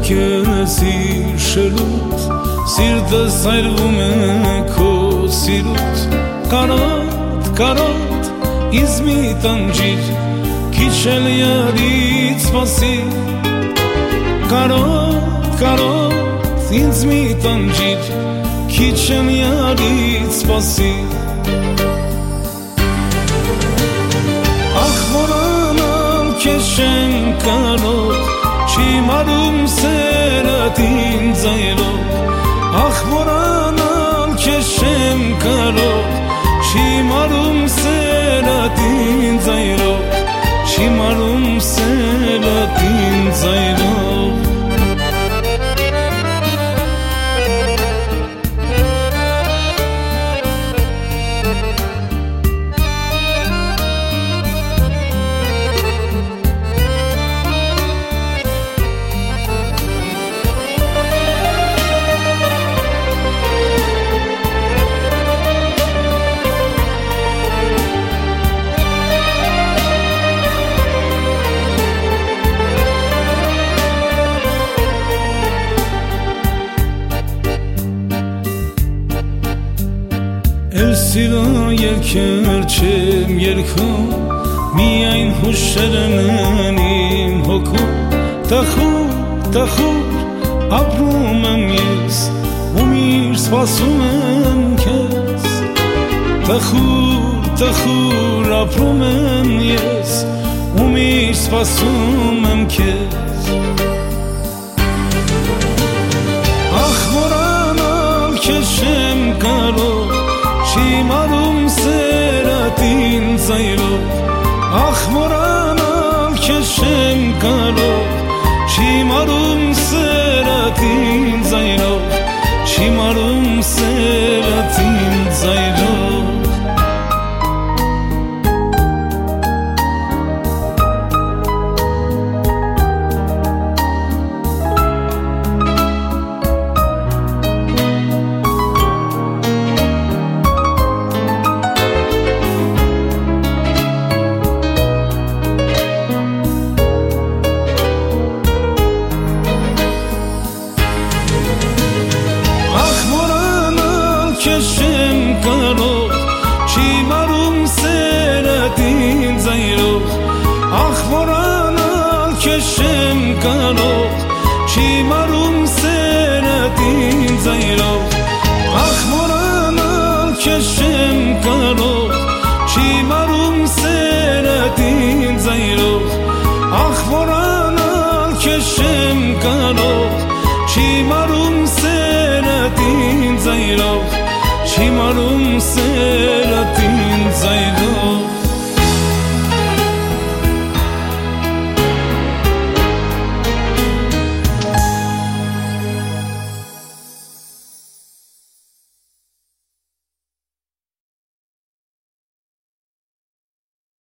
քեզ իր շրուտ, սիրտս այրվում է քո սիրուտ, կարոտ, ինձ մի տանջիր, քիչ էլ յարից սպասիր, կարոտ, ինձ մի տանջիր, քիչ էլ յարից սպասիր, ախ որանալ քեզ չեմ կարող, չիմանում սերդ ինձ այրով, ախ որանալ քեզ չեմ կարող, չիմանում սերդ ինձ այրով, չիմանում սերդ ինձ այրով, Էլ սիրո երգեր չեմ երգում, միայն հուշերն են իմ հոգում, տխուր ապրում եմ ես, ու միշտ սպասում եմ քեզ, տխուր ապրում եմ ես, ու միշտ սպասում եմ քեզ, ախ որանալ քեզ չեմ կարող, չիմանում սերդ ինձ այրով, ախ որանալ քեզ չեմ կարող, չիմանում սերդ ինձ այրով, չիմանում սերդ ինձ այրով, քեզ չեմ կարող, չիմանում սերդ ինձ այրով, ախ որանալ քեզ չեմ կարող, չիմանում սերդ ինձ այրով, ախ որանալ քեզ չեմ կարող, չիմանում սերդ ինձ այրով, ախ որանալ քեզ չեմ կարող, չիմանում սերդ ինձ այրով, չիմանում սերդ